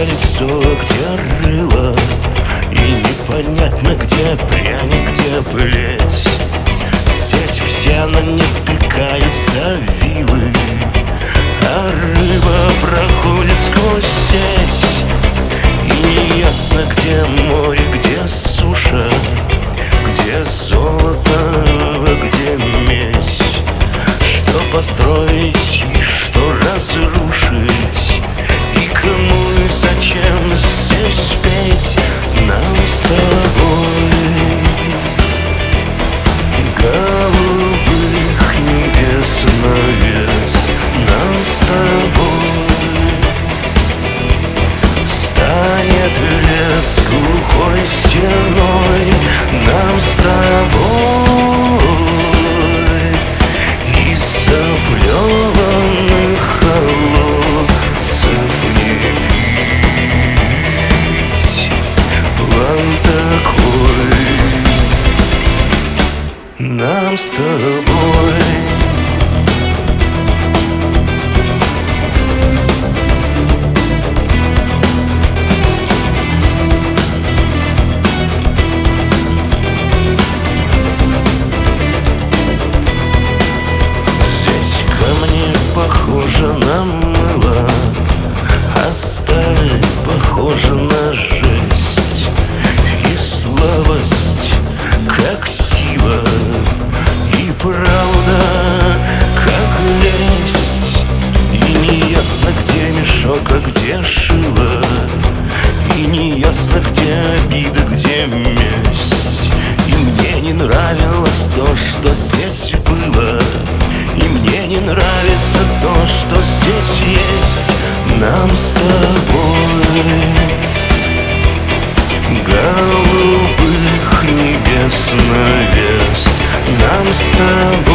где лицо, где рыло, и непонятно, где пряник, где плеть. Здесь все на них втыкаются вилы, а рыба проходит сквозь сеть. И неясно, где море, где суша, где золото, где медь. Что построить и что разрушить, и кому и зачем здесь петь нам с тобой? Голубых небес навес нам с тобой. Станет лес глухой стеной нам с тобой. Из заплеванных холодцев не пить. План такой нам с тобой. Похоже на мыло, а сталь похожа на жесть. И слабость, как сила, и правда, как лесть. И неясно, где мешок, а где шило, и неясно, где обида, где месть. И мне не нравилось то, что здесь было, и мне не нравится то, что здесь есть. Нам с тобой голубых небес навес. Нам с тобой